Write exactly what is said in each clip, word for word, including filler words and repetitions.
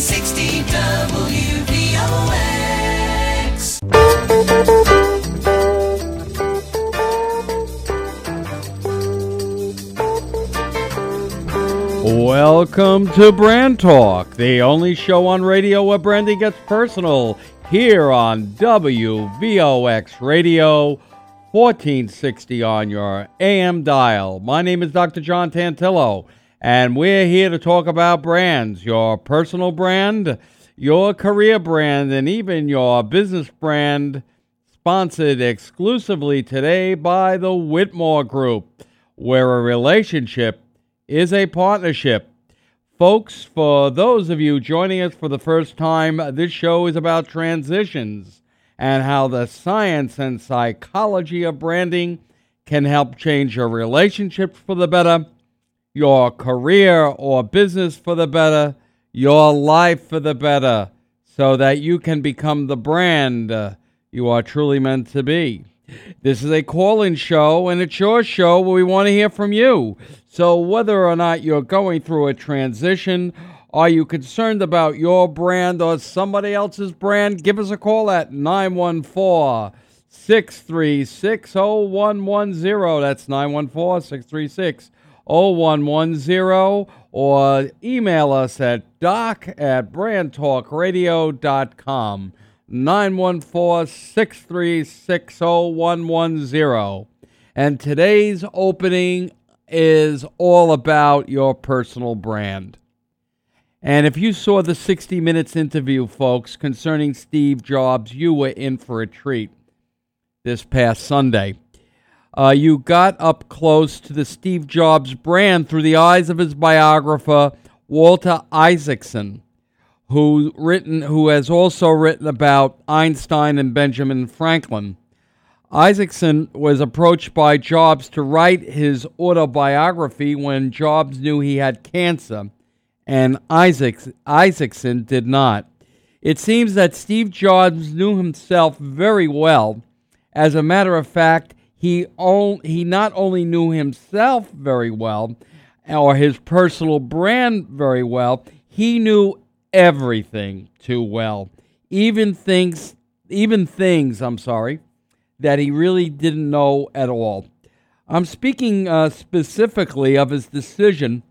sixty W V O X. Welcome to Brand Talk, the only show on radio where branding gets personal, here on W V O X Radio, fourteen sixty on your A M dial. My name is Doctor John Tantillo, and we're here to talk about brands, your personal brand, your career brand, and even your business brand, sponsored exclusively today by the Whitmore Group, where a relationship is a partnership. Folks, for those of you joining us for the first time, this show is about transitions and how the science and psychology of branding can help change your relationships for the better, your career or business for the better, your life for the better, so that you can become the brand uh, you are truly meant to be. This is a call-in show, and it's your show where we want to hear from you. So whether or not you're going through a transition, are you concerned about your brand or somebody else's brand, give us a call at nine one four, six three six, zero one one zero. That's nine one four, six three six, zero one one zero. Or email us at doc at brand talk radio dot com. nine one four, six three six, zero one one zero. And today's opening is all about your personal brand. And if you saw the sixty minutes interview, folks, concerning Steve Jobs, you were in for a treat this past Sunday. Uh, you got up close to the Steve Jobs brand through the eyes of his biographer, Walter Isaacson, who written, who has also written about Einstein and Benjamin Franklin. Isaacson was approached by Jobs to write his autobiography when Jobs knew he had cancer, and Isaacs, Isaacson did not. It seems that Steve Jobs knew himself very well. As a matter of fact, he, on, he not only knew himself very well, or his personal brand very well, he knew everything too well, even things, even things, I'm sorry, that he really didn't know at all. I'm speaking uh, specifically of his decision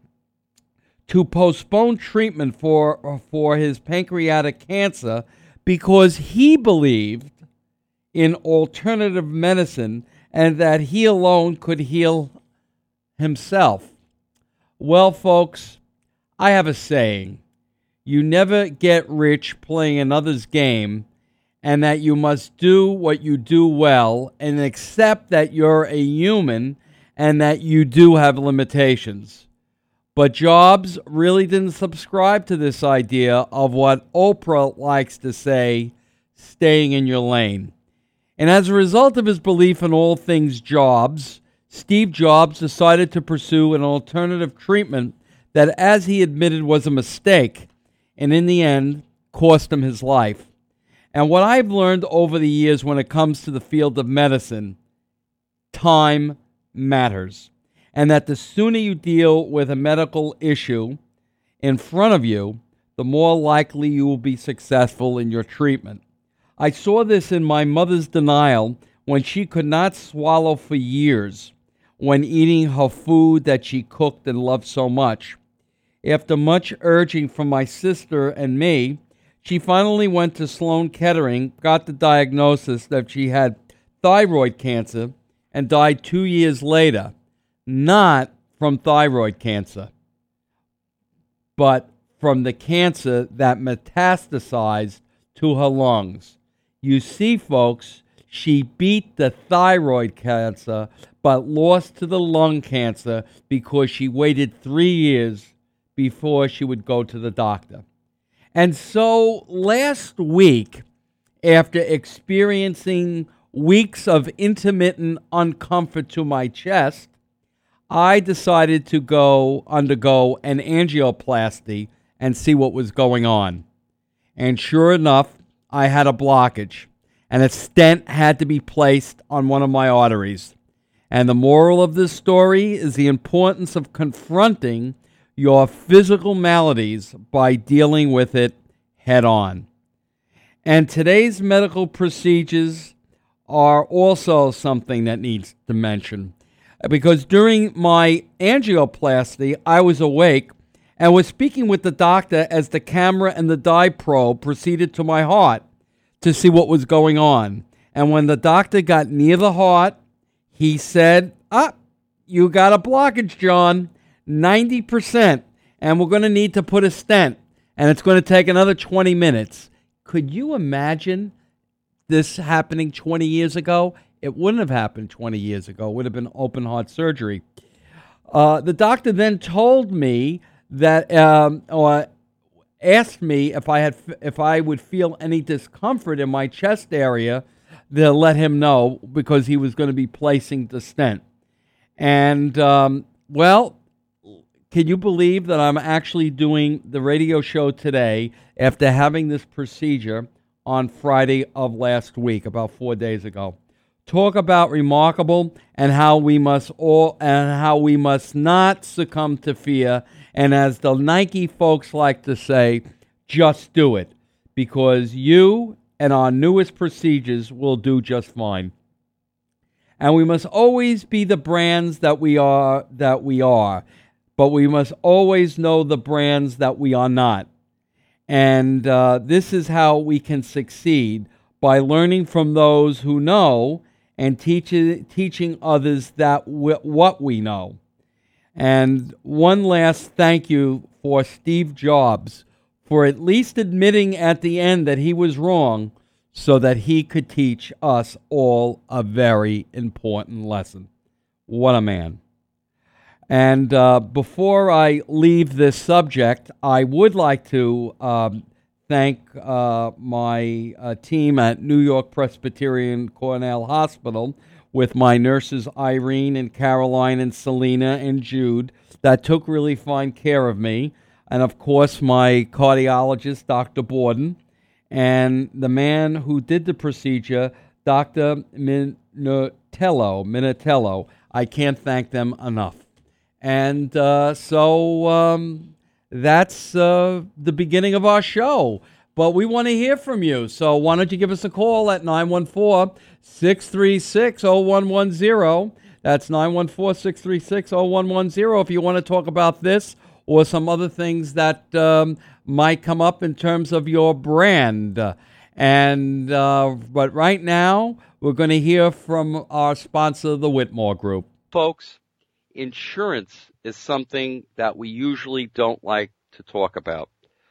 to postpone treatment for, for his pancreatic cancer because he believed in alternative medicine and that he alone could heal himself. Well, folks, I have a saying. You never get rich playing another's game, and that you must do what you do well and accept that you're a human and that you do have limitations. But Jobs really didn't subscribe to this idea of what Oprah likes to say, staying in your lane. And as a result of his belief in all things Jobs, Steve Jobs decided to pursue an alternative treatment that, as he admitted, was a mistake, and in the end, cost him his life. And what I've learned over the years when it comes to the field of medicine, time matters. And that the sooner you deal with a medical issue in front of you, the more likely you will be successful in your treatment. I saw this in my mother's denial when she could not swallow for years when eating her food that she cooked and loved so much. After much urging from my sister and me, she finally went to Sloan Kettering, got the diagnosis that she had thyroid cancer, and died two years later, not from thyroid cancer, but from the cancer that metastasized to her lungs. You see, folks, she beat the thyroid cancer, but lost to the lung cancer because she waited three years before she would go to the doctor. And so last week, after experiencing weeks of intermittent uncomfort to my chest, I decided to go undergo an angioplasty and see what was going on. And sure enough, I had a blockage, and a stent had to be placed on one of my arteries. And the moral of this story is the importance of confronting your physical maladies by dealing with it head on. And today's medical procedures are also something that needs to mention. Because during my angioplasty, I was awake and was speaking with the doctor as the camera and the dye probe proceeded to my heart to see what was going on. And when the doctor got near the heart, he said, ah, you got a blockage, John, ninety percent, and we're going to need to put a stent, and it's going to take another twenty minutes. Could you imagine this happening twenty years ago? It wouldn't have happened twenty years ago. It would have been open heart surgery. Uh, the doctor then told me that, um, or asked me if I had, if I would feel any discomfort in my chest area, to let him know because he was going to be placing the stent. And um, well, can you believe that I'm actually doing the radio show today after having this procedure on Friday of last week, about four days ago? Talk about remarkable, and how we must all and how we must not succumb to fear. And as the Nike folks like to say, just do it, because you and our newest procedures will do just fine. And we must always be the brands that we are that we are, but we must always know the brands that we are not. And uh, this is how we can succeed, by learning from those who know and teach, teaching others that w- what we know. And one last thank you for Steve Jobs for at least admitting at the end that he was wrong so that he could teach us all a very important lesson. What a man. And uh, before I leave this subject, I would like to um, thank uh, my uh, team at New York Presbyterian Cornell Hospital with my nurses Irene and Caroline and Selena and Jude that took really fine care of me. And, of course, my cardiologist, Doctor Borden, and the man who did the procedure, Doctor Minatello. Minatello. I can't thank them enough. And uh, so um, that's uh, the beginning of our show. But we want to hear from you. So why don't you give us a call at nine one four, six three six, zero one one zero. That's nine one four, six three six, zero one one zero if you want to talk about this or some other things that um, might come up in terms of your brand. And uh, but right now, we're going to hear from our sponsor, the Whitmore Group. Folks, insurance is something that we usually don't like to talk about.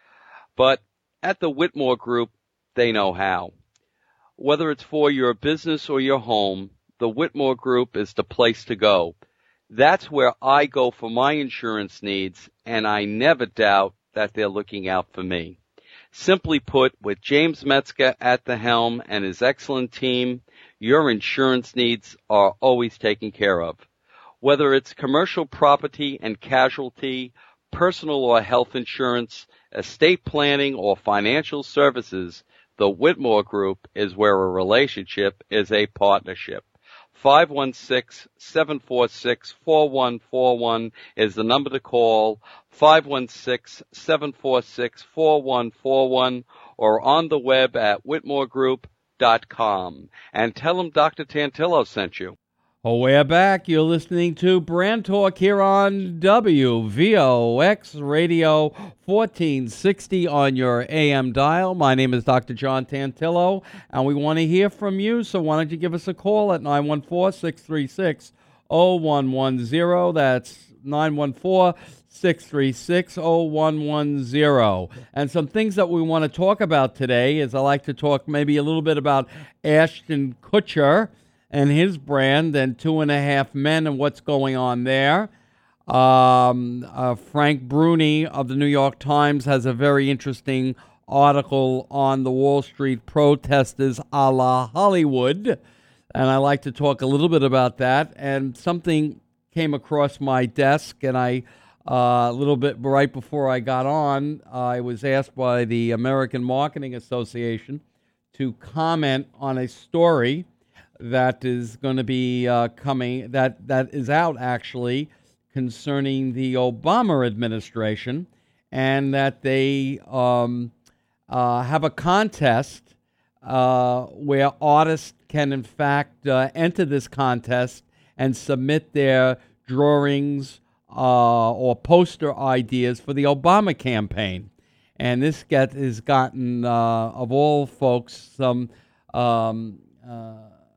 But at the Whitmore Group, they know how. Whether it's for your business or your home, the Whitmore Group is the place to go. That's where I go for my insurance needs, and I never doubt that they're looking out for me. Simply put, with James Metzger at the helm and his excellent team, your insurance needs are always taken care of. Whether it's commercial property and casualty, personal or health insurance, estate planning, or financial services, the Whitmore Group is where a relationship is a partnership. five one six, seven four six, four one four one is the number to call, five one six, seven four six, four one four one, or on the web at whitmore group dot com. And tell them Doctor Tantillo sent you. Oh, we're back. You're listening to Brand Talk here on W V O X Radio fourteen sixty on your A M dial. My name is Doctor John Tantillo, and we want to hear from you, so why don't you give us a call at nine one four, six three six, zero one one zero. That's nine one four, six three six, zero one one zero. And some things that we want to talk about today is I like to talk maybe a little bit about Ashton Kutcher and his brand, and Two and a Half Men and what's going on there. Um, uh, Frank Bruni of the New York Times has a very interesting article on the Wall Street protesters a la Hollywood, and I like to talk a little bit about that. And something came across my desk, and I, uh, a little bit right before I got on, I was asked by the American Marketing Association to comment on a story that is going to be uh, coming, that, that is out actually, concerning the Obama administration, and that they um, uh, have a contest uh, where artists can, in fact, uh, enter this contest and submit their drawings uh, or poster ideas for the Obama campaign. And this get has gotten, uh, of all folks, some um, uh,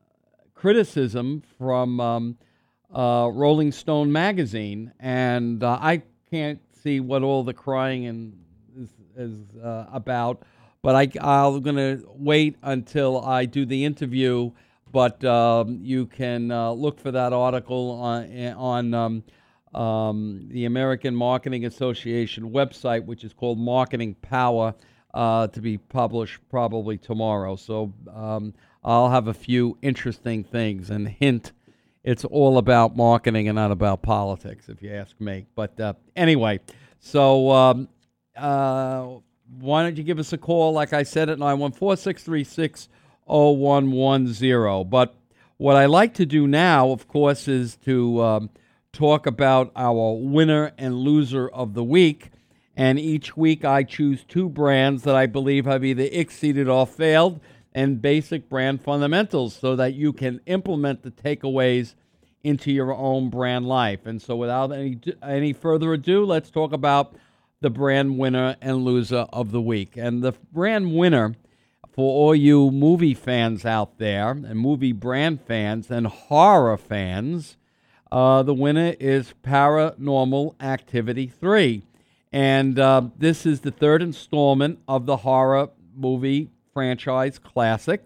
criticism from um, uh, Rolling Stone magazine, and uh, I can't see what all the crying and is, is uh, about. But I, I'm going to wait until I do the interview. But um, you can uh, look for that article on on. Um, Um, the American Marketing Association website, which is called Marketing Power, uh, to be published probably tomorrow. So um, I'll have a few interesting things, and hint, it's all about marketing and not about politics, if you ask me. But uh, anyway, so um, uh, why don't you give us a call, like I said, at nine one four, six three six, zero one one zero. But what I like to do now, of course, is to Um, talk about our winner and loser of the week. And each week I choose two brands that I believe have either exceeded or failed and basic brand fundamentals so that you can implement the takeaways into your own brand life. And so without any any further ado, let's talk about the brand winner and loser of the week. And the brand winner, for all you movie fans out there and movie brand fans and horror fans, Uh, the winner is Paranormal Activity three. And uh, this is the third installment of the horror movie franchise classic.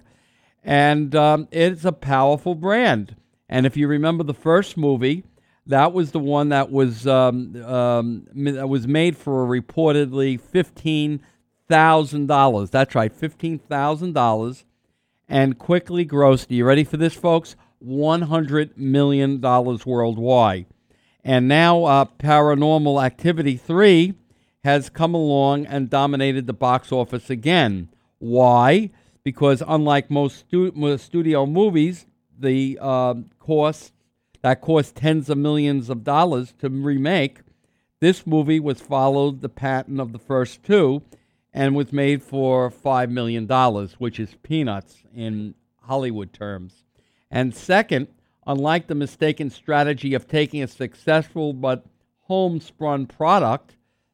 And um, it's a powerful brand. And if you remember the first movie, that was the one that was um, um, that was made for reportedly fifteen thousand dollars. That's right, fifteen thousand dollars. And quickly grossed, are you ready for this, folks? one hundred million dollars worldwide. And now uh, Paranormal Activity three has come along and dominated the box office again. Why? Because unlike most, stu- most studio movies, the uh, cost that cost tens of millions of dollars to remake, this movie was followed the pattern of the first two and was made for five million dollars, which is peanuts in Hollywood terms. And second, unlike the mistaken strategy of taking a successful but homespun product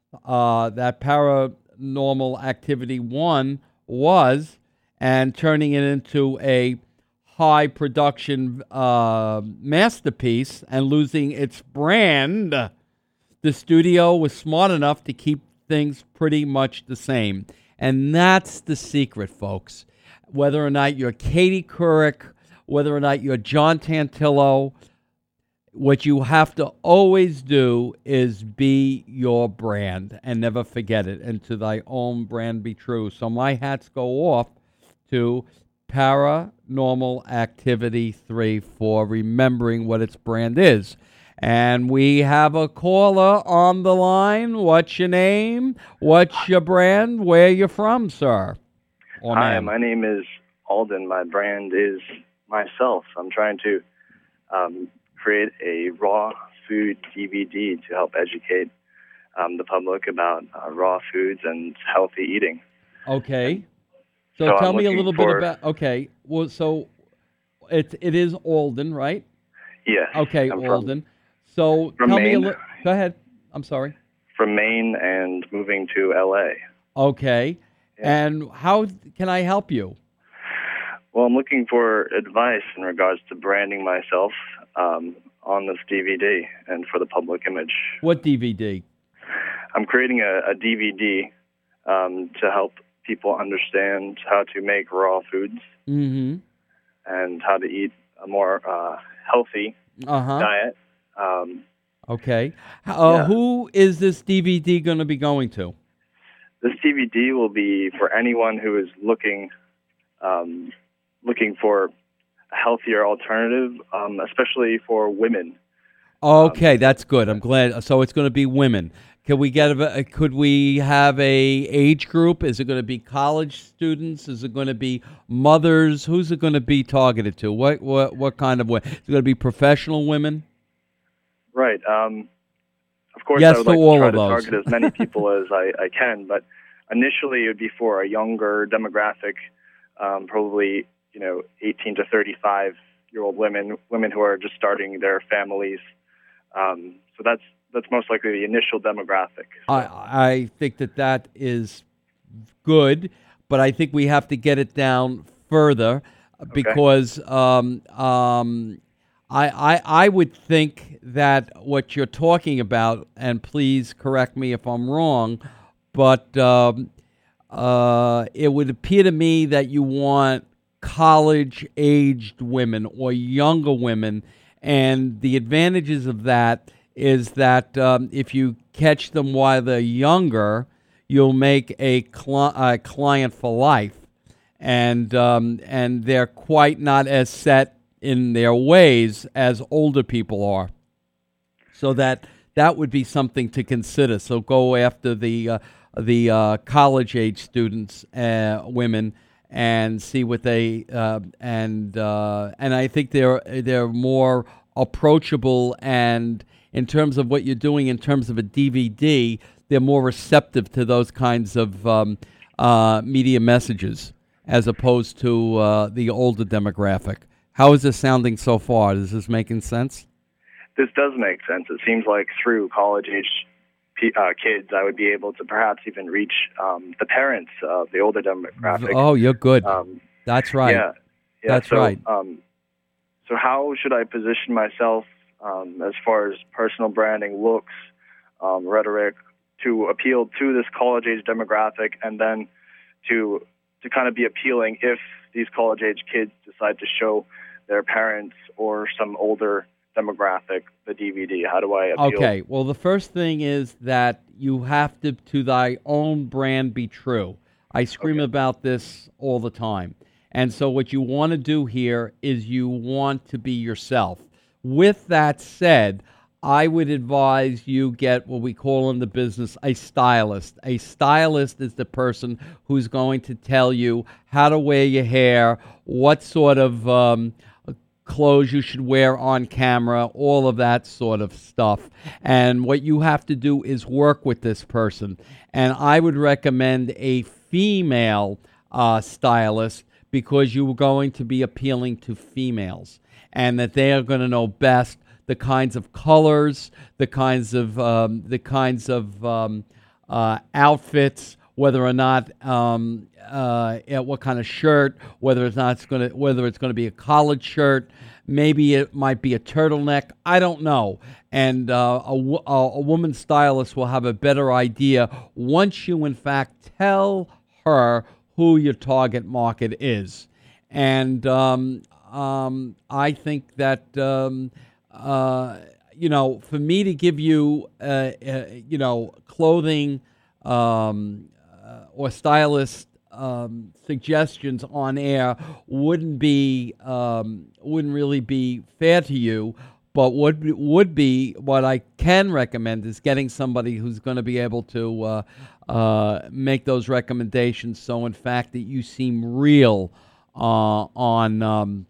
uh, that Paranormal Activity one was and turning it into a high production uh, masterpiece and losing its brand, the studio was smart enough to keep things pretty much the same. And that's the secret, folks. Whether or not you're Katie Couric, whether or not you're John Tantillo, what you have to always do is be your brand and never forget it, and to thy own brand be true. So my hats go off to Paranormal Activity three for remembering what its brand is. And we have a caller on the line. What's your name? What's your brand? Where you from, sir? Or Hi, ma'am? my name is Alden. My brand is myself. I'm trying to um, create a raw food D V D to help educate um, the public about uh, raw foods and healthy eating. Okay. So, So tell I'm me a looking little for- bit about. Okay. Well, so it it is Alden, right? Yes. Okay, I'm from- Alden. So from tell me a Maine. little. Go ahead. I'm sorry. From Maine and moving to L A. Okay. Yeah. And how can I help you? Well, I'm looking for advice in regards to branding myself um, on this D V D and for the public image. What D V D? I'm creating a, a D V D um, to help people understand how to make raw foods Mm-hmm. and how to eat a more uh, healthy Uh-huh. diet. Um, Okay. Uh, Yeah. Who is this D V D going to be going to? this D V D will be for anyone who is looking um, looking for a healthier alternative, um, especially for women. Okay, that's good. I'm glad. So it's going to be women. Can we get a? Could we have a age group? Is it going to be college students? Is it going to be mothers? Who's it going to be targeted to? What what what kind of women? Is it going to be professional women? Right. Um, of course, Yes I would to like all to try of to those. target as many people as I, I can, but initially it would be for a younger demographic, um, probably, you know, eighteen to thirty-five year old women, women who are just starting their families. Um, so that's that's most likely the initial demographic. I I think that that is good, but I think we have to get it down further because um, um, I, I I would think that what you're talking about, and please correct me if I'm wrong, but um, uh, it would appear to me that you want college-aged women or younger women, and the advantages of that is that um, if you catch them while they're younger, you'll make a, cli- a client for life, and um, and they're quite not as set in their ways as older people are. So that that would be something to consider. So go after the uh, the uh, college-age students, uh, women, and see what they uh, and uh, and I think they're they're more approachable, and in terms of what you're doing in terms of a D V D, they're more receptive to those kinds of um, uh, media messages as opposed to uh, the older demographic. How is this sounding so far? Is this making sense? This does make sense. It seems like through college-age uh, kids, I would be able to perhaps even reach um, the parents of the older demographic. Oh, you're good. Um, That's right. Yeah, yeah That's so, right. Um, so how should I position myself um, as far as personal branding, looks, um, rhetoric, to appeal to this college-age demographic, and then to to kind of be appealing if these college-age kids decide to show their parents or some older demographic the D V D? How do I appeal? Okay, well, the first thing is that you have to, to thy own brand be true. I scream Okay. about this all the time. And so what you want to do here is you want to be yourself. With that said, I would advise you get what we call in the business a stylist. A stylist is the person who's going to tell you how to wear your hair, what sort of um, clothes you should wear on camera, all of that sort of stuff. And what you have to do is work with this person. And I would recommend a female uh, stylist because you're going to be appealing to females and that they are going to know best the kinds of colors, the kinds of um, the kinds of um, uh, outfits, whether or not um, uh, what kind of shirt, whether it's not it's going to whether it's going to be a collared shirt, maybe it might be a turtleneck. I don't know, and uh, a, a, a woman stylist will have a better idea once you, in fact, tell her who your target market is, and um, um, I think that. Um, Uh, you know, for me to give you, uh, uh, you know, clothing um, uh, or stylist um, suggestions on air wouldn't be um, wouldn't really be fair to you. But what would be what I can recommend is getting somebody who's going to be able to uh, uh, make those recommendations. So, in fact, that you seem real uh, on um,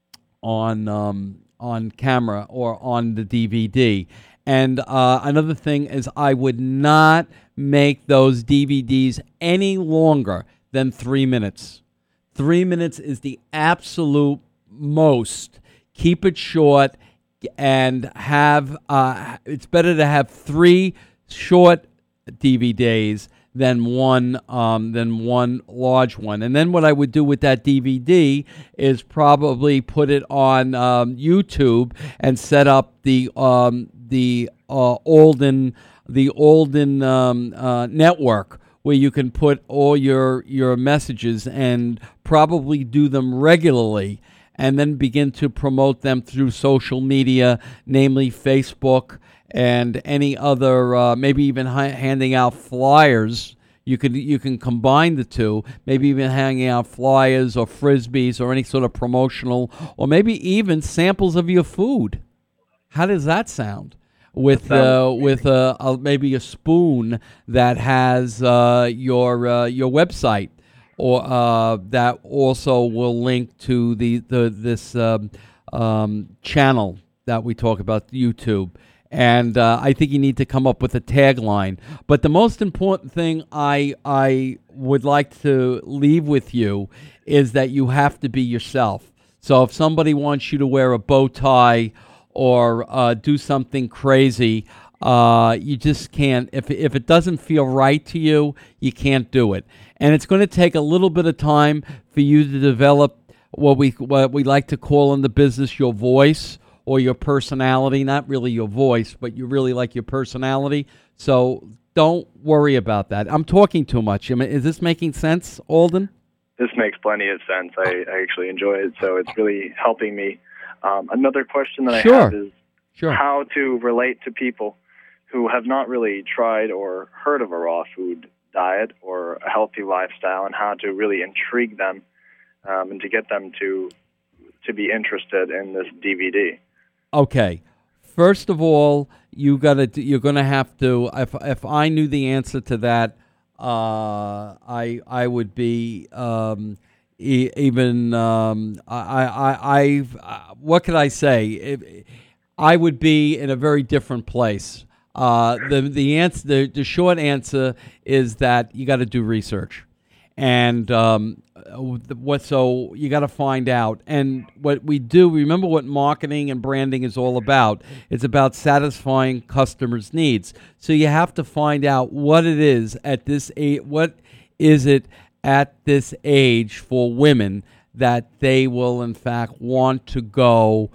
on. Um, on camera or on the D V D. And uh, another thing is I would not make those D V Ds any longer than three minutes. Three minutes is the absolute most. Keep it short and have, uh, it's better to have three short D V Ds than one um, than one large one. And then what I would do with that D V D is probably put it on um, YouTube and set up the um, the uh, Alden the Alden um, uh, network where you can put all your your messages and probably do them regularly, and then begin to promote them through social media, namely Facebook and any other, uh, maybe even ha- handing out flyers. You could you can combine the two, maybe even handing out flyers or frisbees or any sort of promotional, or maybe even samples of your food. How does that sound? With uh, with uh, a, maybe a spoon that has uh, your uh, your website, or uh, that also will link to the the this um, um, channel that we talk about, YouTube. And uh, I think you need to come up with a tagline. But the most important thing I I would like to leave with you is that you have to be yourself. So if somebody wants you to wear a bow tie or uh, do something crazy, uh, you just can't. If if it doesn't feel right to you, you can't do it. And it's going to take a little bit of time for you to develop what we what we like to call in the business your voice. Or your personality, not really your voice, but you really like your personality. So don't worry about that. I'm talking too much. I mean, is this making sense, Alden? This makes plenty of sense. I, I actually enjoy it, so it's really helping me. Um, another question that I Sure. have is Sure. how to relate to people who have not really tried or heard of a raw food diet or a healthy lifestyle, and how to really intrigue them um, and to get them to to be interested in this D V D. Okay. First of all, you gotta you're gonna have to. If if I knew the answer to that, uh, I I would be um, e- even. Um, I I I uh, what could I say? It, I would be in a very different place. Uh, the the answer the, the short answer is that you got to do research. And um, what? So you got to find out. And what we do, remember what marketing and branding is all about. It's about satisfying customers' needs. So you have to find out what it is at this age. What is it at this age for women that they will, in fact, want to go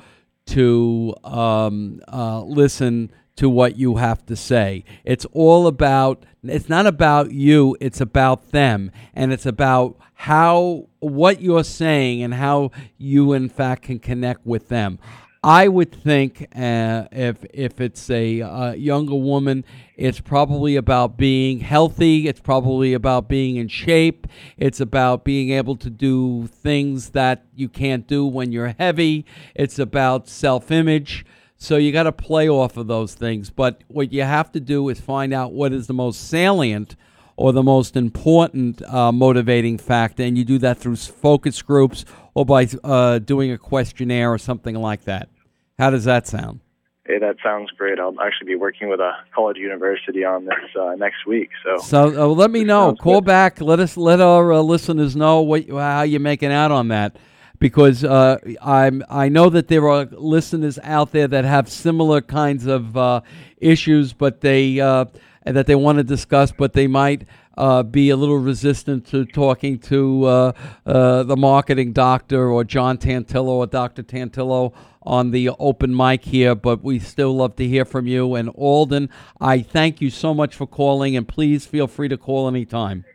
to um, uh, listen to what you have to say. It's all about, it's not about you, it's about them. And it's about how, what you're saying and how you, in fact, can connect with them. I would think uh, if if it's a uh, younger woman, it's probably about being healthy. It's probably about being in shape. It's about being able to do things that you can't do when you're heavy. It's about self-image. So you got to play off of those things. But what you have to do is find out what is the most salient or the most important uh, motivating factor, and you do that through focus groups or by uh, doing a questionnaire or something like that. How does that sound? Hey, that sounds great. I'll actually be working with a college university on this uh, next week. So, so uh, let me know. Call good. back. Let us let our uh, listeners know what how you're making out on that. Because uh, I'm, I know that there are listeners out there that have similar kinds of uh, issues, but they uh, that they want to discuss, but they might uh, be a little resistant to talking to uh, uh, the marketing doctor or John Tantillo or Doctor Tantillo on the open mic here. But we still love to hear from you. And Alden, I thank you so much for calling, and please feel free to call anytime.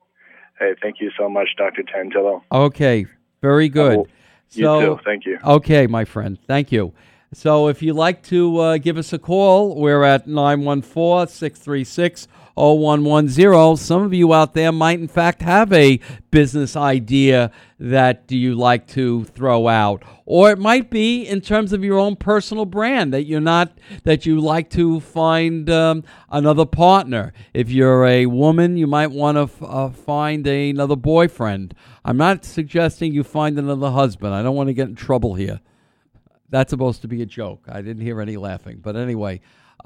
Hey, thank you so much, Doctor Tantillo. Okay. Very good. Oh, you so, too. Thank you. Okay, my friend. Thank you. So if you'd like to uh, give us a call, we're at nine one four, six three six, zero one one zero. Some of you out there might, in fact, have a business idea that you like to throw out. Or it might be in terms of your own personal brand that you're not, that you like to find um, another partner. If you're a woman, you might want to f- uh, find a, another boyfriend. I'm not suggesting you find another husband. I don't want to get in trouble here. That's supposed to be a joke. I didn't hear any laughing. But anyway,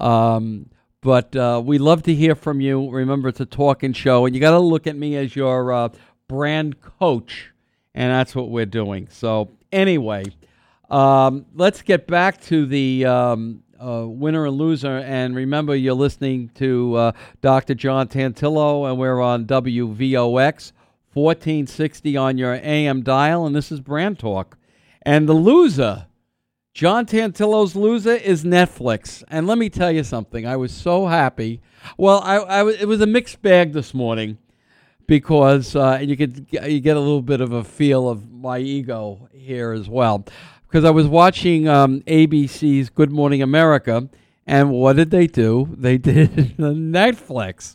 um, but uh, we love to hear from you. Remember, it's a talking show, and you got to look at me as your uh, brand coach, and that's what we're doing. So anyway, um, let's get back to the um, uh, winner and loser. And remember, you're listening to uh, Doctor John Tantillo, and we're on W V O X, fourteen sixty on your A M dial, and this is Brand Talk. And the loser, John Tantillo's loser, is Netflix. And let me tell you something. I was so happy. Well, I, I it was a mixed bag this morning because uh, and you could you get a little bit of a feel of my ego here as well. Because I was watching um, A B C's Good Morning America, and what did they do? They did Netflix.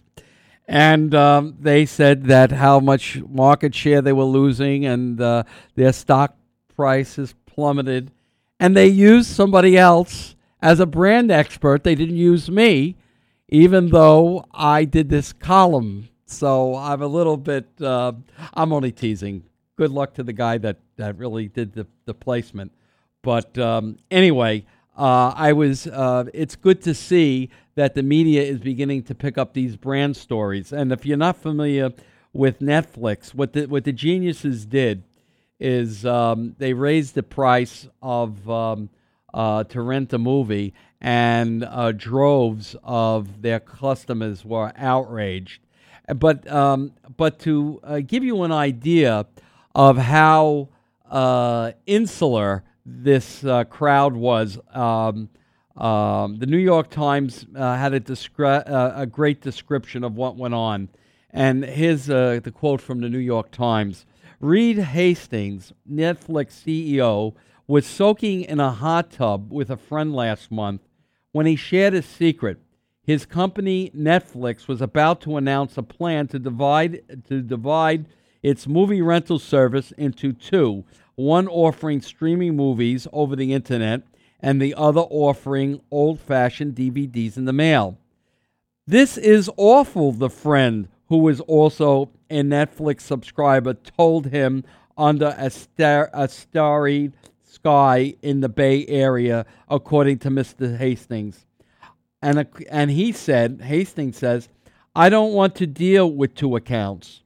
And um, they said that how much market share they were losing, and uh, their stock prices plummeted. And they used somebody else as a brand expert. They didn't use me, even though I did this column. So I'm a little bit, uh, I'm only teasing. Good luck to the guy that, that really did the, the placement. But um, anyway, uh, I was. Uh, it's good to see that the media is beginning to pick up these brand stories. And if you're not familiar with Netflix, what the what the geniuses did is um, they raised the price of um, uh, to rent a movie, and uh, droves of their customers were outraged. But um, but to uh, give you an idea of how uh, insular this uh, crowd was, um, um, the New York Times uh, had a, descri- uh, a great description of what went on. And here's uh, the quote from the New York Times. Reed Hastings, Netflix C E O, was soaking in a hot tub with a friend last month when he shared a secret. His company, Netflix, was about to announce a plan to divide to divide its movie rental service into two, one offering streaming movies over the internet and the other offering old-fashioned D V Ds in the mail. This is awful, the friend, who was also a Netflix subscriber, told him under a, star- a starry sky in the Bay Area, according to Mister Hastings. And, a, and he said, Hastings says, I don't want to deal with two accounts.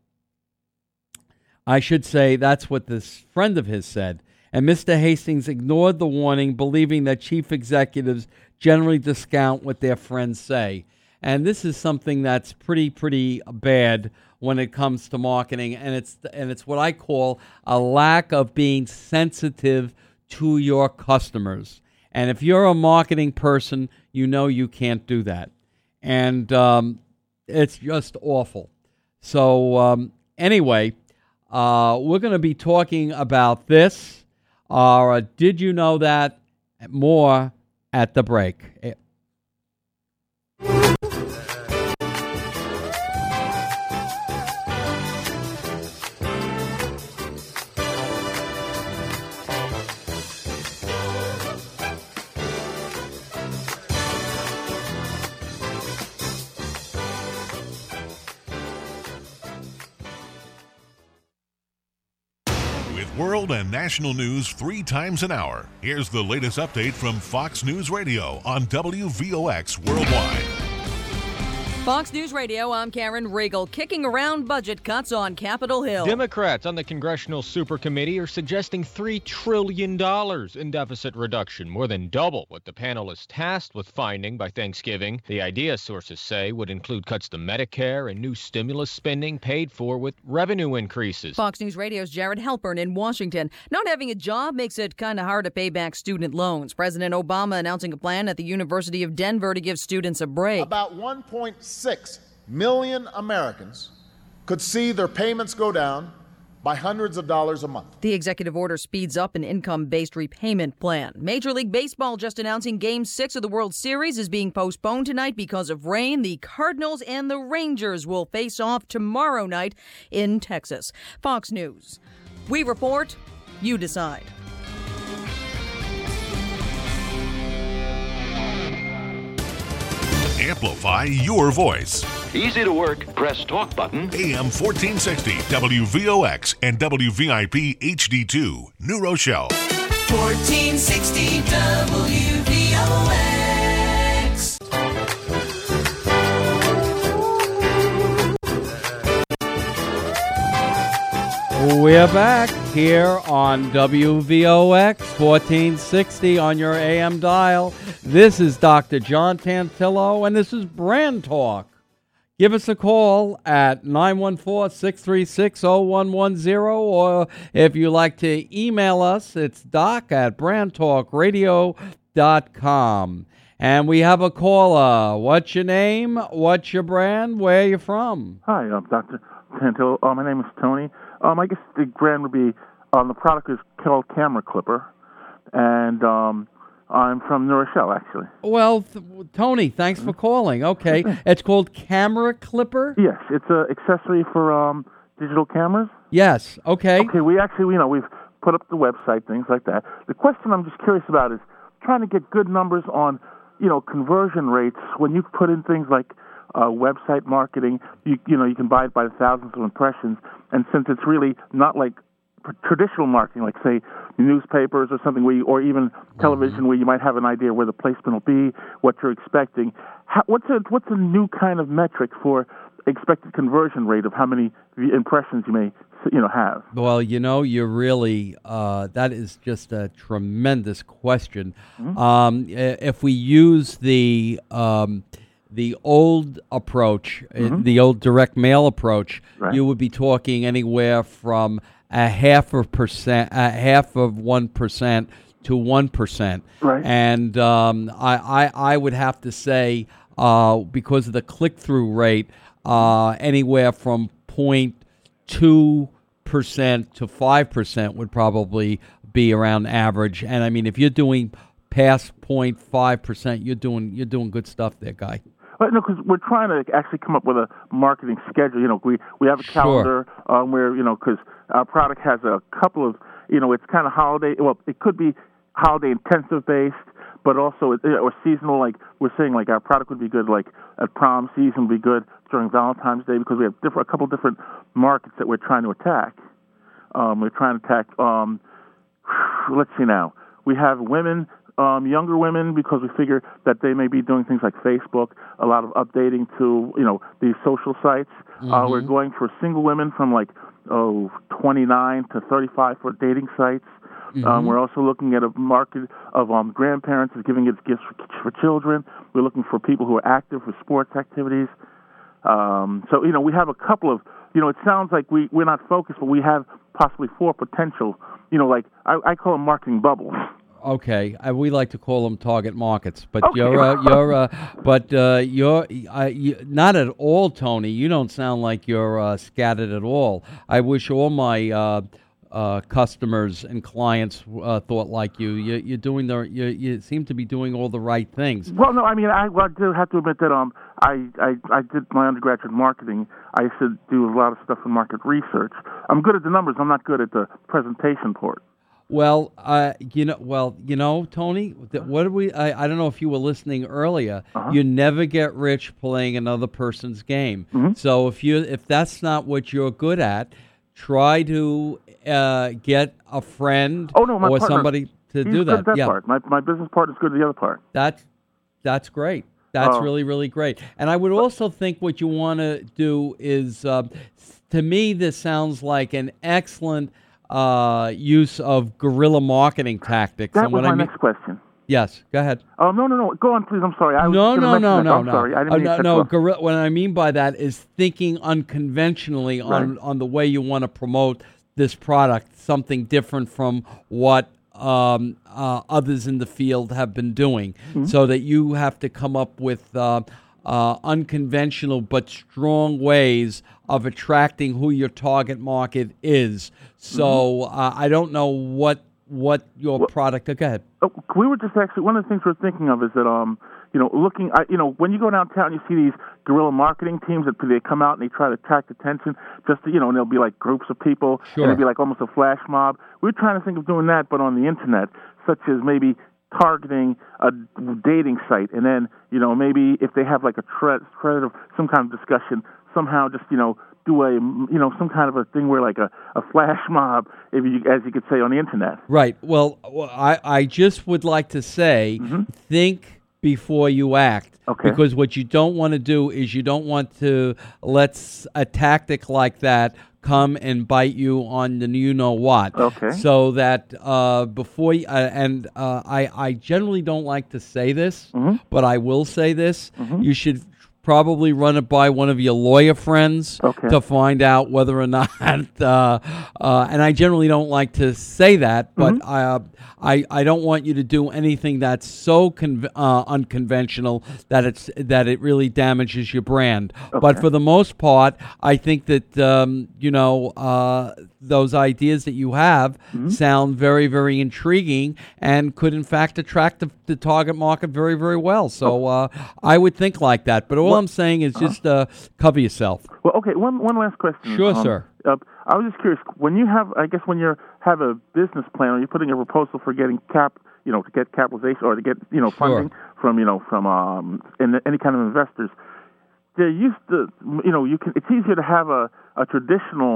I should say that's what this friend of his said. And Mister Hastings ignored the warning, believing that chief executives generally discount what their friends say. And this is something that's pretty, pretty bad when it comes to marketing. And it's and it's what I call a lack of being sensitive to your customers. And if you're a marketing person, you know you can't do that. And um, it's just awful. So um, anyway, uh, we're going to be talking about this. Uh, did you know that? More at the break. World and national news three times an hour. Here's the latest update from Fox News Radio on W V O X Worldwide. Fox News Radio, I'm Karen Riegel. Kicking around budget cuts on Capitol Hill. Democrats on the Congressional Super Committee are suggesting three trillion dollars in deficit reduction, more than double what the panel is tasked with finding by Thanksgiving. The idea, sources say, would include cuts to Medicare and new stimulus spending paid for with revenue increases. Fox News Radio's Jared Halpern in Washington. Not having a job makes it kind of hard to pay back student loans. President Obama announcing a plan at the University of Denver to give students a break. About one point six million Americans could see their payments go down by hundreds of dollars a month. The executive order speeds up an income-based repayment plan. Major League Baseball just announcing Game six of the World Series is being postponed tonight because of rain. The Cardinals and the Rangers will face off tomorrow night in Texas. Fox News. We report, you decide. Amplify your voice. Easy to work. Press talk button. A M fourteen sixty W V O X and W V I P H D two, New Rochelle. fourteen sixty W V O X. We're back here on W V O X fourteen sixty on your A M dial. This is Doctor John Tantillo, and this is Brand Talk. Give us a call at nine one four, six three six, zero one one zero, or if you like to email us, it's doc at brand talk radio dot com. And we have a caller. What's your name? What's your brand? Where are you from? Hi, I'm Doctor Tantillo. Uh, my name is Tony. Um, I guess the brand would be, um, the product is called Camera Clipper, and um, I'm from New Rochelle, actually. Well, th- Tony, thanks for calling. Okay, it's called Camera Clipper? Yes, it's an accessory for um, digital cameras. Yes, okay. Okay, we actually, you know, we've put up the website, things like that. The question I'm just curious about is trying to get good numbers on, you know, conversion rates when you put in things like uh, website marketing. You, you know, you can buy it by thousands of impressions, and since it's really not like traditional marketing, like say newspapers or something where you, or even television mm-hmm. where you might have an idea where the placement will be, what you're expecting. How, what's a what's a new kind of metric for expected conversion rate of how many impressions you may you know have? Well, you know, you're really uh, that is just a tremendous question. Mm-hmm. Um, if we use the um, the old approach, mm-hmm. the old direct mail approach, right. you would be talking anywhere from a half of percent, a half of one percent to one percent, right? And um, I, I I would have to say uh, because of the click through rate, uh, anywhere from point two percent to five percent would probably be around average. And I mean, if you're doing past zero point five percent, you're doing you're doing good stuff there, Guy. But no, because we're trying to actually come up with a marketing schedule. You know, we we have a calendar sure. um, where you know because our product has a couple of you know it's kind of holiday. Well, it could be holiday intensive based, but also it, or seasonal. Like we're saying, like our product would be good like at prom season, would be good during Valentine's Day because we have different a couple different markets that we're trying to attack. Um, we're trying to attack. Um, let's see now. We have women. Um, younger women, because we figure that they may be doing things like Facebook, a lot of updating to, you know, these social sites. Mm-hmm. Uh, we're going for single women from like, oh, twenty-nine to thirty-five for dating sites. Mm-hmm. Um, we're also looking at a market of um, grandparents is giving its gifts for, for children. We're looking for people who are active for sports activities. Um, so, you know, we have a couple of, you know, it sounds like we, we're not focused, but we have possibly four potential, you know, like I, I call them marketing bubbles. Okay, uh, we like to call them target markets, but okay. you're uh, you're uh, but uh, you're uh, you, not at all, Tony. You don't sound like you're uh, scattered at all. I wish all my uh, uh, customers and clients uh, thought like you. you. You're doing the you, you seem to be doing all the right things. Well, no, I mean I, well, I do have to admit that um I, I I did my undergraduate marketing. I used to do a lot of stuff in market research. I'm good at the numbers. I'm not good at the presentation part. Well, uh, you know, well, you know, Tony, th- what do we? I, I don't know if you were listening earlier. Uh-huh. You never get rich playing another person's game. Mm-hmm. So if you if that's not what you're good at, try to uh, get a friend oh, no, my or partner, somebody to he's do good that. At that yeah, part. My my business partner's good at the other part. That's that's great. That's oh. really really great. And I would also think what you want to do is, uh, to me, this sounds like an excellent. Uh, use of guerrilla marketing tactics. That and was what my I mean, next question. Yes, go ahead. Oh no, no, no. Go on, please. I'm sorry. I was no, no, no, no, I'm no. sorry. I didn't uh, mean no, to no. Guerrilla, what I mean by that is thinking unconventionally on, right. on the way you want to promote this product, something different from what um, uh, others in the field have been doing, mm-hmm. so that you have to come up with uh, uh, unconventional but strong ways of attracting who your target market is. So mm-hmm. uh, I don't know what what your well, product. Oh, go ahead. We were just actually one of the things we're thinking of is that um you know looking I, you know when you go downtown you see these guerrilla marketing teams that they come out and they try to attract attention just to, you know and there'll be like groups of people sure. and it'll be like almost a flash mob. We're trying to think of doing that but on the internet, such as maybe targeting a dating site and then you know maybe if they have like a thread thread of some kind of discussion somehow just you know. do a, you know, some kind of a thing where like a, a flash mob, if you, as you could say, on the internet. Right. Well, I, I just would like to say, mm-hmm. think before you act. Okay. Because what you don't want to do is you don't want to let a tactic like that come and bite you on the you-know-what. Okay. So that uh, before, you, uh, and uh, I, I generally don't like to say this, mm-hmm. but I will say this, mm-hmm. you should probably run it by one of your lawyer friends okay. to find out whether or not, uh, uh, and I generally don't like to say that, but mm-hmm. uh, I I don't want you to do anything that's so con- uh, unconventional that it's that it really damages your brand. Okay. But for the most part, I think that um, you know uh, those ideas that you have mm-hmm. sound very very intriguing and could in fact attract the, the target market very very well. So uh, I would think like that, but all All I'm saying is just uh, cover yourself. Well, okay. One one last question. Sure, um, sir. Uh, I was just curious. When you have, I guess, when you have a business plan, or you're putting a proposal for getting cap, you know, to get capitalization or to get, you know, funding sure. from, you know, from um, in any kind of investors, they're used to, you know, you can. It's easier to have a, a traditional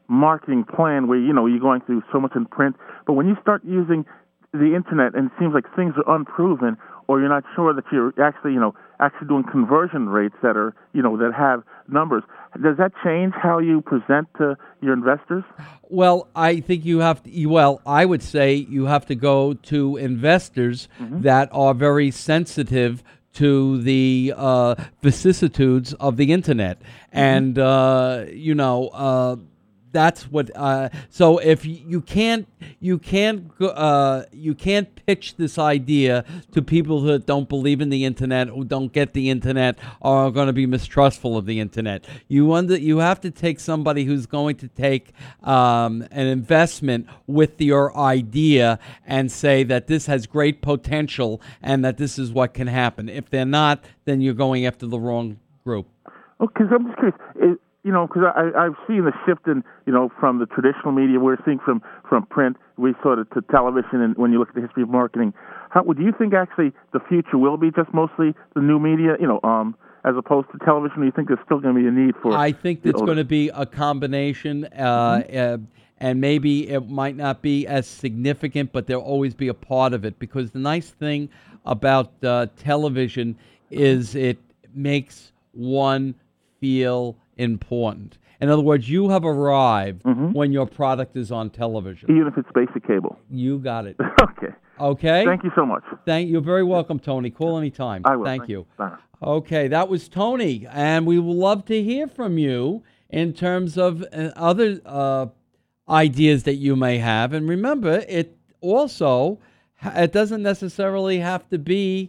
marketing plan where, you know, you're going through so much in print, but when you start using the internet and it seems like things are unproven, or you're not sure that you're actually, you know, actually doing conversion rates that are, you know, that have numbers, does that change how you present to your investors? Well, I think you have to, well, I would say you have to go to investors mm-hmm. that are very sensitive to the uh, vicissitudes of the internet. Mm-hmm. And, uh, you know, uh, that's what. Uh, so if you can't, you can't, uh, you can't pitch this idea to people that don't believe in the internet, who don't get the internet, or are going to be mistrustful of the internet. You under, you have to take somebody who's going to take um, an investment with your idea and say that this has great potential and that this is what can happen. If they're not, then you're going after the wrong group. Oh, because I'm just curious. Is, You know, because I've seen the shift in, you know, from the traditional media we're seeing from, from print, we saw it to television, and when you look at the history of marketing, how do you think actually the future will be just mostly the new media, you know, um, as opposed to television? Do you think there's still going to be a need for? I think it's going to be a combination, uh, mm-hmm. uh, and maybe it might not be as significant, but there'll always be a part of it, because the nice thing about uh, television is it makes one feel important. In other words, you have arrived mm-hmm. when your product is on television. Even if it's basic cable. You got it. Okay. Okay? Thank you so much. Thank You're very welcome, Tony. Call anytime. I will. Thank, Thank you. Bye. Okay, that was Tony, and we would love to hear from you in terms of uh, other uh, ideas that you may have. And remember, it also, it doesn't necessarily have to be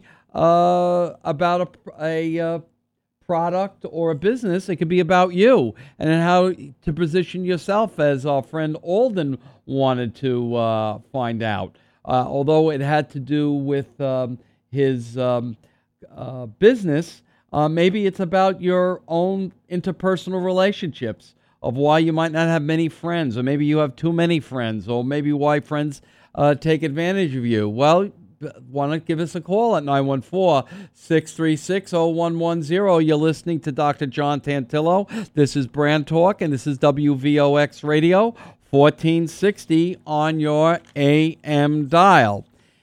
uh, about a, a uh, product or a business. It could be about you and how to position yourself, as our friend Alden wanted to uh, find out. Uh, although it had to do with um, his um, uh, business, uh, maybe it's about your own interpersonal relationships, of why you might not have many friends, or maybe you have too many friends, or maybe why friends uh, take advantage of you. Well, why not give us a call at nine one four, six three six, zero one one zero. You're listening to Doctor John Tantillo. This is Brand Talk, and this is W V O X Radio, fourteen sixty on your A M dial.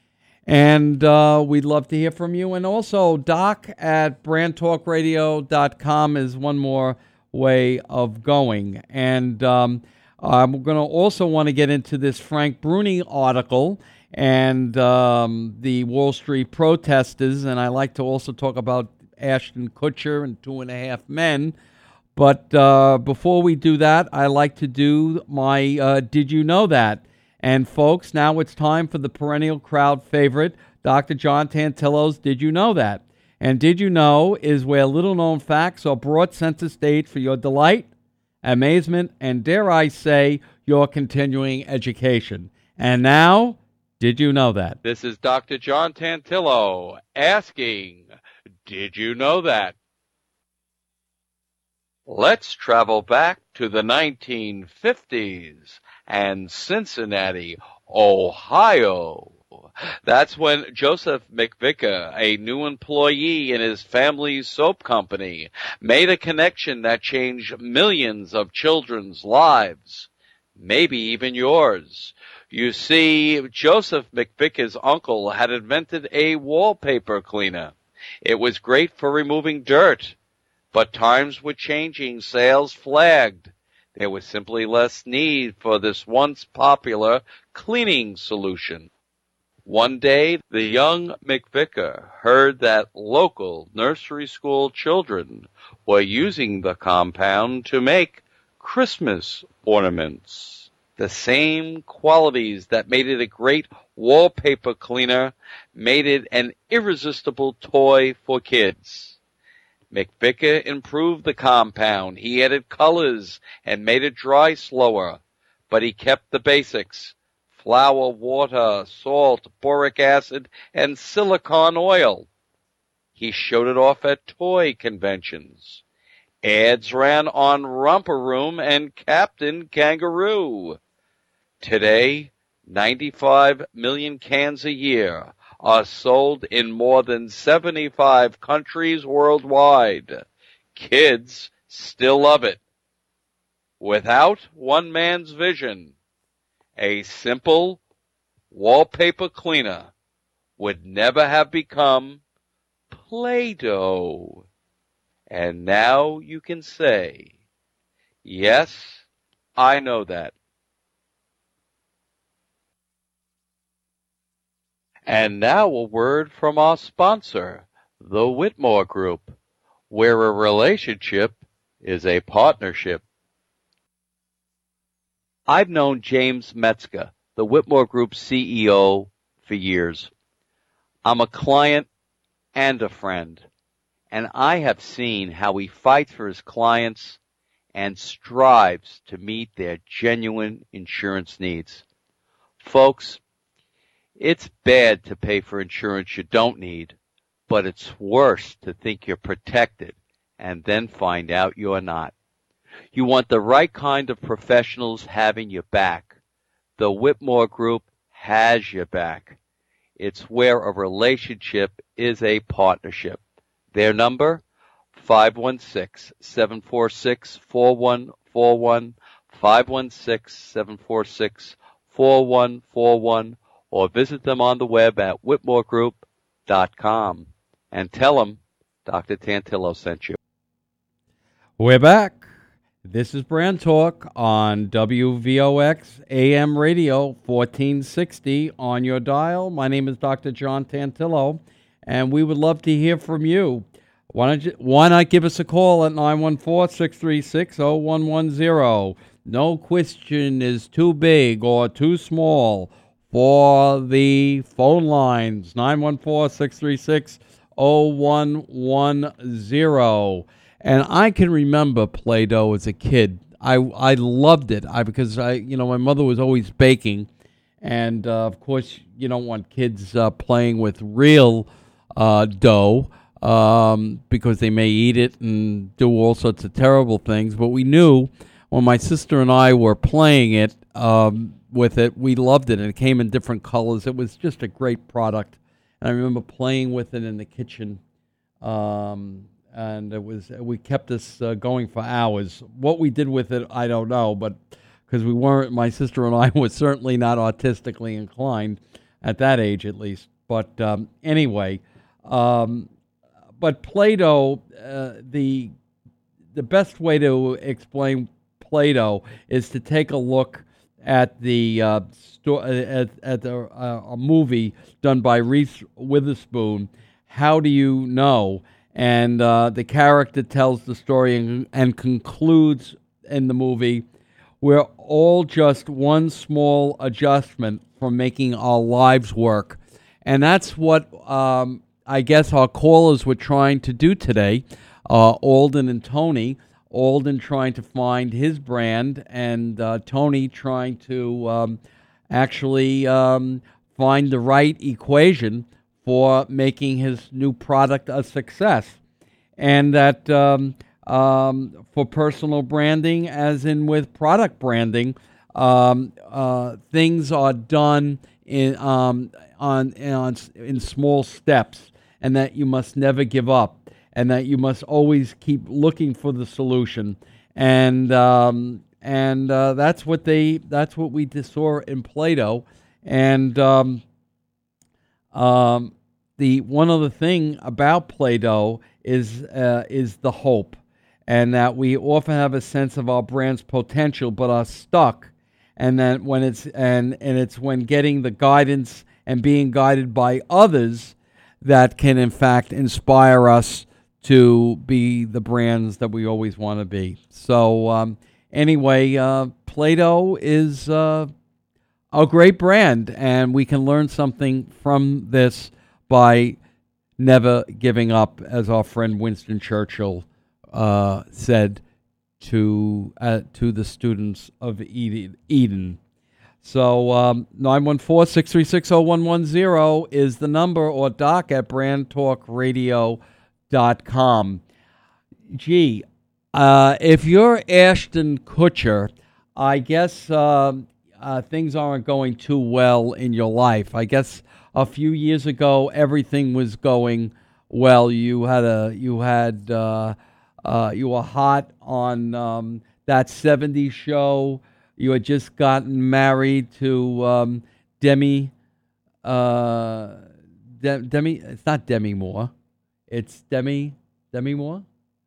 And uh, we'd love to hear from you. And also, doc at brand talk radio dot com is one more way of going. And um, I'm going to also want to get into this Frank Bruni article and um, the Wall Street protesters, and I like to also talk about Ashton Kutcher and Two and a Half Men. But uh, before we do that, I like to do my uh, Did You Know That? And folks, now it's time for the perennial crowd favorite, Doctor John Tantillo's Did You Know That? And Did You Know is where little-known facts are brought center stage for your delight, amazement, and dare I say, your continuing education. And now, Did You Know That? This is Doctor John Tantillo asking, did you know that? Let's travel back to the nineteen fifties and Cincinnati, Ohio. That's when Joseph McVicker, a new employee in his family's soap company, made a connection that changed millions of children's lives, maybe even yours. You see, Joseph McVicker's uncle had invented a wallpaper cleaner. It was great for removing dirt, but times were changing, sales flagged. There was simply less need for this once popular cleaning solution. One day, the young McVicker heard that local nursery school children were using the compound to make Christmas ornaments. The same qualities that made it a great wallpaper cleaner made it an irresistible toy for kids. McVicker improved the compound. He added colors and made it dry slower, but he kept the basics: flour, water, salt, boric acid, and silicone oil. He showed it off at toy conventions. Ads ran on Romper Room and Captain Kangaroo. Today, ninety-five million cans a year are sold in more than seventy-five countries worldwide. Kids still love it. Without one man's vision, a simple wallpaper cleaner would never have become Play-Doh. And now you can say, yes, I know that. And now a word from our sponsor, the Whitmore Group, where a relationship is a partnership. I've known James Metzger, the Whitmore Group C E O, for years. I'm a client and a friend, and I have seen how he fights for his clients and strives to meet their genuine insurance needs. Folks, it's bad to pay for insurance you don't need, but it's worse to think you're protected and then find out you're not. You want the right kind of professionals having your back. The Whitmore Group has your back. It's where a relationship is a partnership. Their number, five one six, seven four six, four one four one, five one six, seven four six, four one four one, or visit them on the web at whitmore group dot com and tell them Doctor Tantillo sent you. We're back. This is Brand Talk on W V O X A M Radio fourteen sixty on your dial. My name is Doctor John Tantillo, and we would love to hear from you. Why don't you, why not give us a call at nine one four, six three six, zero one one zero. No question is too big or too small for the phone lines, nine one four, six three six, zero one one zero. And I can remember Play-Doh as a kid. I I loved it I because I you know my mother was always baking, and uh, of course you don't want kids uh, playing with real uh, dough um, because they may eat it and do all sorts of terrible things. But we knew when my sister and I were playing it um, with it, we loved it, and it came in different colors. It was just a great product, and I remember playing with it in the kitchen. Um, And it was we kept this uh, going for hours. What we did with it, I don't know, but because we weren't, my sister and I were certainly not autistically inclined at that age, at least. But um, anyway, um, but Play-Doh, uh, the the best way to explain Play-Doh is to take a look at the uh, sto- at at the, uh, a movie done by Reese Witherspoon. How do you know? And uh, the character tells the story and, and concludes in the movie, we're all just one small adjustment from making our lives work. And that's what um, I guess our callers were trying to do today, uh, Alden and Tony. Alden trying to find his brand, and uh, Tony trying to um, actually um, find the right equation for making his new product a success. And that um, um, for personal branding, as in with product branding, um, uh, things are done in um, on, on in small steps, and that you must never give up, and that you must always keep looking for the solution. And um, and uh, that's what they that's what we saw in Play-Doh. And um, um, The one other thing about Play-Doh is uh, is the hope, and that we often have a sense of our brand's potential, but are stuck. And that when it's and and it's when getting the guidance and being guided by others that can in fact inspire us to be the brands that we always want to be. So um, anyway, uh, Play-Doh is uh, a great brand, and we can learn something from this by never giving up, as our friend Winston Churchill uh, said to uh, to the students of Eden. Eden. So um, nine one four, six three six, zero one one zero is the number, or doc at brand talk radio dot com. Gee, uh, if you're Ashton Kutcher, I guess uh, uh, things aren't going too well in your life. I guess a few years ago, everything was going well. You had a, you had, uh, uh, you were hot on um, that seventies show. You had just gotten married to um, Demi, uh, De- Demi, it's not Demi Moore. It's Demi, Demi Moore?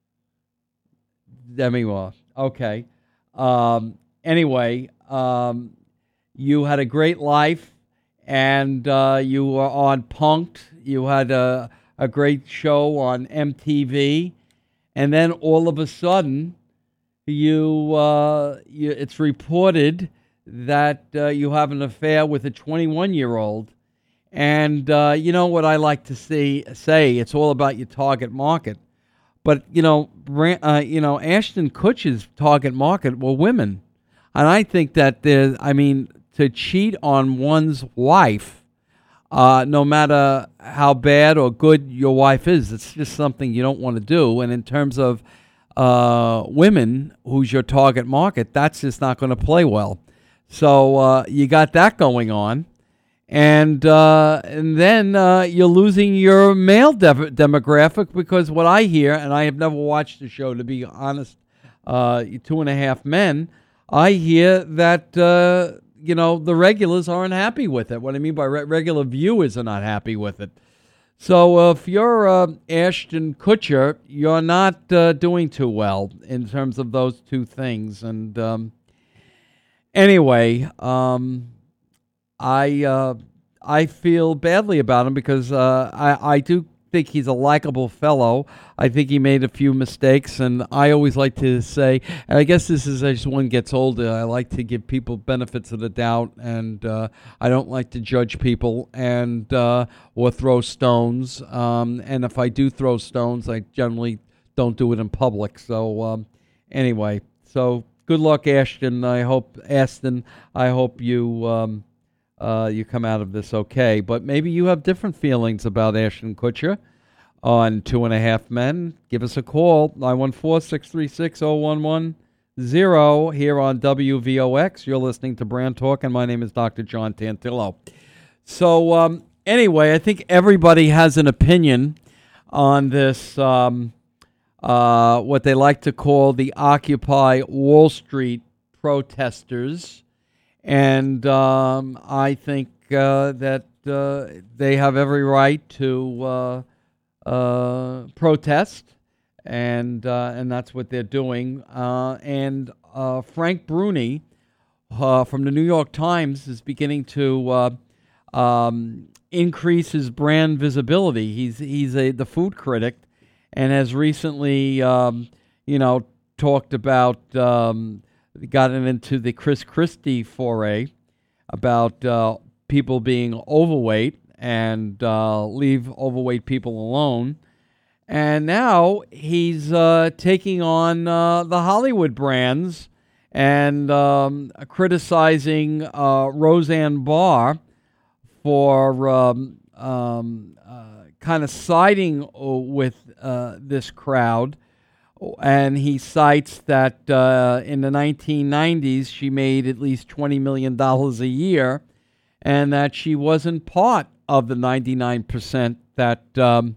Demi Moore. Okay. Um, anyway, um, you had a great life, and uh, you were on Punk'd. You had a, a great show on M T V, and then all of a sudden, you, uh, you it's reported that uh, you have an affair with a twenty-one-year-old. And uh, you know what I like to see say? It's all about your target market. But you know, uh, you know, Ashton Kutcher's target market were women, and I think that there's, I mean, to cheat on one's wife, uh, no matter how bad or good your wife is, it's just something you don't want to do. And in terms of uh, women, who's your target market, that's just not going to play well. So uh, you got that going on. And uh, and then uh, you're losing your male de- demographic because what I hear, and I have never watched the show to be honest, uh, Two and a Half Men, I hear that uh, you know the regulars aren't happy with it. What I mean by re- regular viewers are not happy with it. So uh, if you're uh, Ashton Kutcher, you're not uh, doing too well in terms of those two things. And um, anyway. Um, I uh, I feel badly about him because uh, I, I do think he's a likable fellow. I think he made a few mistakes, and I always like to say, and I guess this is as one gets older, I like to give people benefits of the doubt, and uh, I don't like to judge people and uh, or throw stones. Um, and if I do throw stones, I generally don't do it in public. So um, anyway, so good luck, Ashton. I hope Aston. I hope you. Um, Uh, you come out of this okay, but maybe you have different feelings about Ashton Kutcher on Two and a Half Men. Give us a call, nine one four, six three six, zero one one zero, here on W V O X. You're listening to Brand Talk, and my name is Doctor John Tantillo. So um, anyway, I think everybody has an opinion on this, um, uh, what they like to call the Occupy Wall Street protesters. And um, I think uh, that uh, they have every right to uh, uh, protest, and uh, and that's what they're doing. Uh, and uh, Frank Bruni uh, from the New York Times is beginning to uh, um, increase his brand visibility. He's he's a the food critic, and has recently, um, you know, talked about. Um, gotten into the Chris Christie foray about uh, people being overweight and uh, leave overweight people alone. And now he's uh, taking on uh, the Hollywood brands and um, criticizing uh, Roseanne Barr for um, um, uh, kind of siding with uh, this crowd. And he cites that uh, in the nineteen nineties, she made at least twenty million dollars a year, and that she wasn't part of the ninety-nine percent that um,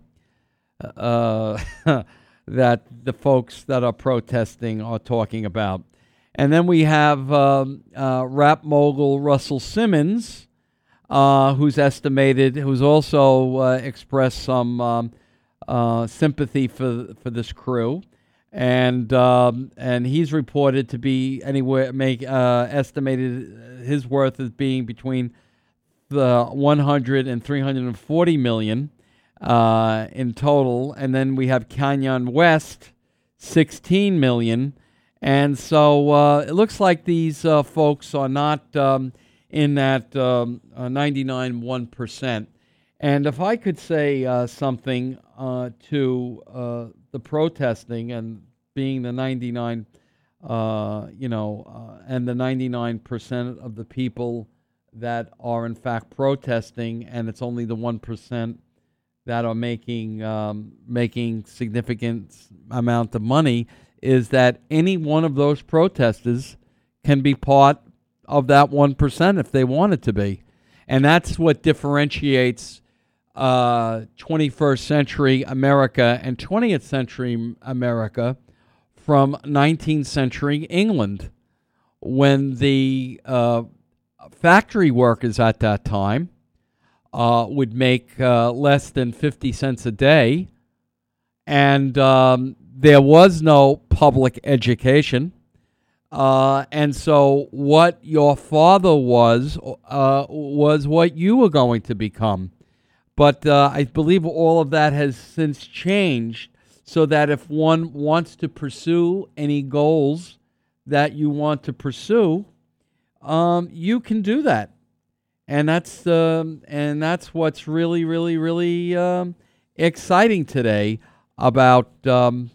uh, that the folks that are protesting are talking about. And then we have um, uh, rap mogul Russell Simmons, uh, who's estimated, who's also uh, expressed some um, uh, sympathy for for this crew. And um, and he's reported to be anywhere make uh, estimated his worth as being between the one hundred and three hundred forty million uh, in total. And then we have Kanye West, sixteen million. And so uh, it looks like these uh, folks are not um, in that um, uh, ninety-nine point one percent. And if I could say uh, something uh, to uh, the protesting and being the ninety-nine, uh, you know, uh, and the ninety-nine percent of the people that are in fact protesting, and it's only the one percent that are making um, making significant amount of money, is that any one of those protesters can be part of that one percent if they wanted to be. And that's what differentiates uh, twenty-first century America and twentieth century America from nineteenth century England, when the uh, factory workers at that time uh, would make uh, less than fifty cents a day, and um, there was no public education. Uh, and so what your father was uh, was what you were going to become. But uh, I believe all of that has since changed, so that if one wants to pursue any goals that you want to pursue, um, you can do that. And that's um, and that's what's really, really, really um, exciting today about um,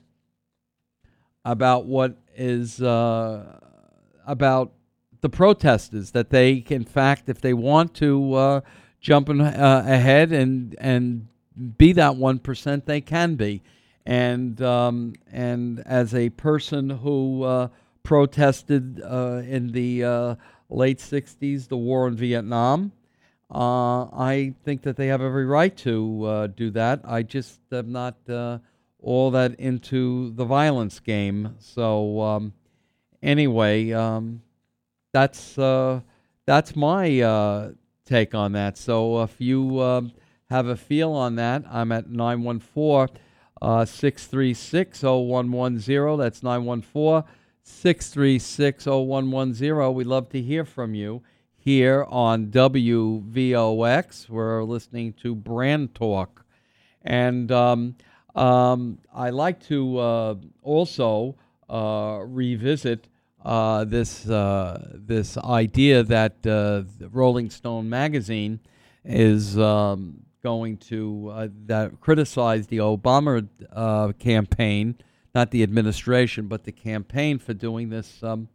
about what is uh, about the protesters, that they, in fact, if they want to uh, jump in, uh, ahead and and be that one percent, they can be. And um, and as a person who uh, protested uh, in the uh, late sixties, the war in Vietnam, uh, I think that they have every right to uh, do that. I just am not uh, all that into the violence game. So um, anyway, um, that's uh, that's my uh, take on that. So if you uh, have a feel on that, I'm at nine one four, six three six, zero one one zero. That's nine one four, six three six, zero one one zero. We'd love to hear from you here on W V O X. We're listening to Brand Talk. And um, um, I like to uh, also uh, revisit uh, this uh, this idea that uh, Rolling Stone magazine is um, going to uh, that criticize the Obama uh, campaign, not the administration, but the campaign for doing this um,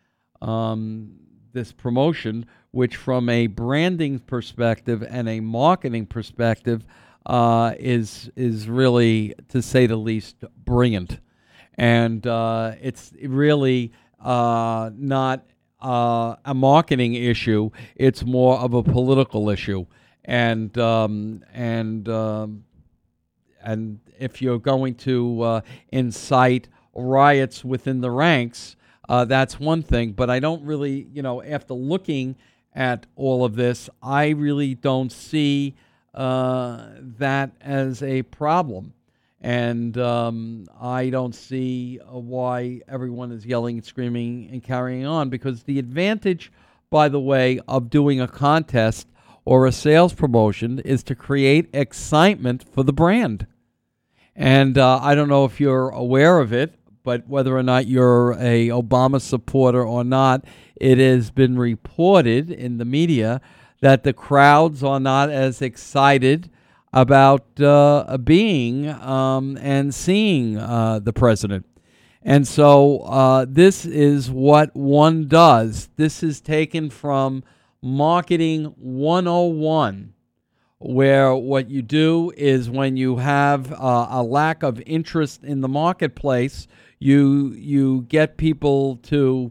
um, this promotion, which from a branding perspective and a marketing perspective uh, is is really, to say the least, brilliant. And uh, it's really uh, not uh, a marketing issue; it's more of a political issue. And um, and um, and if you're going to uh, incite riots within the ranks, uh, that's one thing. But I don't really, you know, after looking at all of this, I really don't see uh, that as a problem. And um, I don't see uh, why everyone is yelling and screaming and carrying on, because the advantage, by the way, of doing a contest or a sales promotion is to create excitement for the brand. And uh, I don't know if you're aware of it, but whether or not you're a Obama supporter or not, it has been reported in the media that the crowds are not as excited about uh, being um, and seeing uh, the president. And so uh, this is what one does. This is taken from Marketing one oh one, where what you do is when you have uh, a lack of interest in the marketplace, you you get people to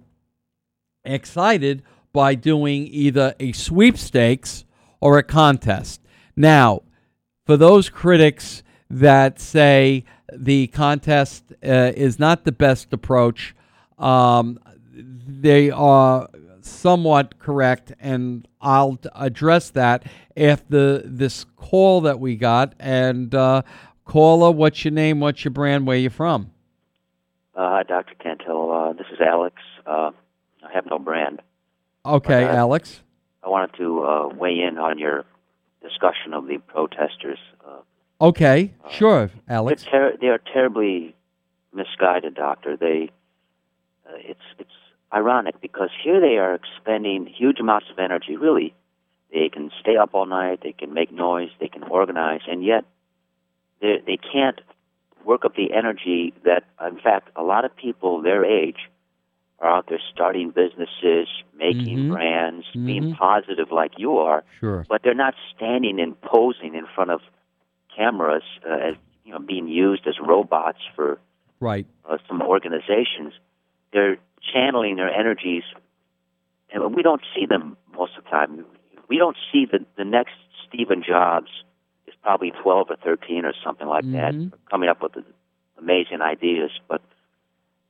excited by doing either a sweepstakes or a contest. Now, for those critics that say the contest uh, is not the best approach, um, they are somewhat correct, and I'll address that after this call that we got. And uh, caller, what's your name, what's your brand, where you from? Uh, hi, Doctor Cantil. Uh, this is Alex. Uh, I have no brand. Okay, uh, Alex. I wanted to uh, weigh in on your discussion of the protesters. Uh, okay, uh, sure, Alex. They're ter- they are terribly misguided, Doctor. They, uh, it's it's ironic, because here they are expending huge amounts of energy. Really, they can stay up all night, they can make noise, they can organize, and yet they they can't work up the energy that, in fact, a lot of people their age are out there starting businesses, making mm-hmm. brands, mm-hmm. being positive like you are. Sure. But they're not standing and posing in front of cameras uh, as, you know, being used as robots for right. uh, some organizations. They're channeling their energies, and we don't see them most of the time. We don't see the, the next Stephen Jobs is probably twelve or thirteen or something like mm-hmm. that, coming up with amazing ideas. But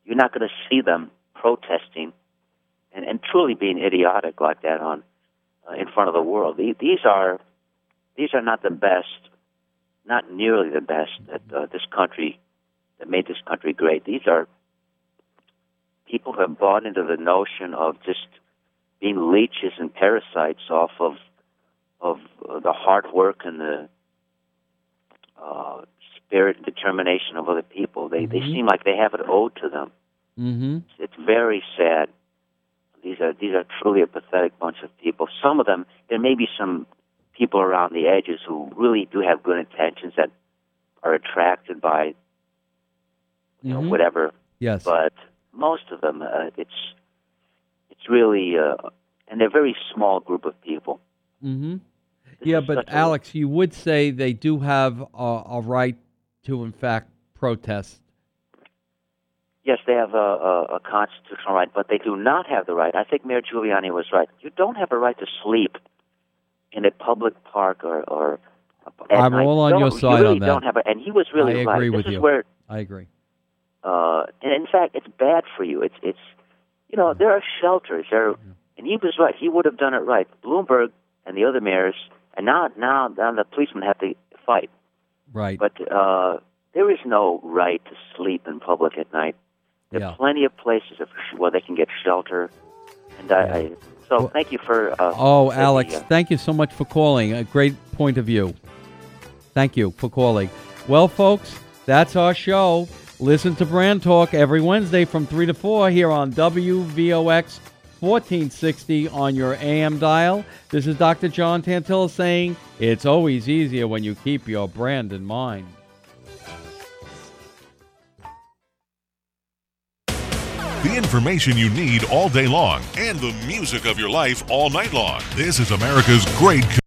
you're not going to see them protesting and, and truly being idiotic like that on uh, in front of the world. These are these are not the best, not nearly the best that uh, this country that made this country great. These are people who have bought into the notion of just being leeches and parasites off of of uh, the hard work and the uh, spirit and determination of other people. They mm-hmm. they seem like they have it owed to them. Mm-hmm. It's, it's very sad. These are these are truly a pathetic bunch of people. Some of them, there may be some people around the edges who really do have good intentions that are attracted by you mm-hmm. know whatever. Yes. But most of them, uh, it's it's really, uh, and they're a very small group of people. Mm-hmm. Yeah, but Alex, you would say they do have a, a right to, in fact, protest. Yes, they have a, a, a constitutional right, but they do not have the right. I think Mayor Giuliani was right. You don't have a right to sleep in a public park or. or I'm night. all on don't, your side you really on that. Don't have a, and he was really I right. agree This with is you. Where, I agree. Uh, and in fact, it's bad for you. It's it's you know there are shelters there, and he was right. He would have done it right. Bloomberg and the other mayors, and now now now the policemen have to fight. Right. But uh, there is no right to sleep in public at night. There are yeah. plenty of places where they can get shelter. And I, yeah. I so well, thank you for. Uh, oh, Alex, the, uh, thank you so much for calling. A great point of view. Thank you for calling. Well, folks, that's our show. Listen to Brand Talk every Wednesday from three to four here on W V O X fourteen sixty on your A M dial. This is Doctor John Tantilla saying it's always easier when you keep your brand in mind. The information you need all day long and the music of your life all night long. This is America's great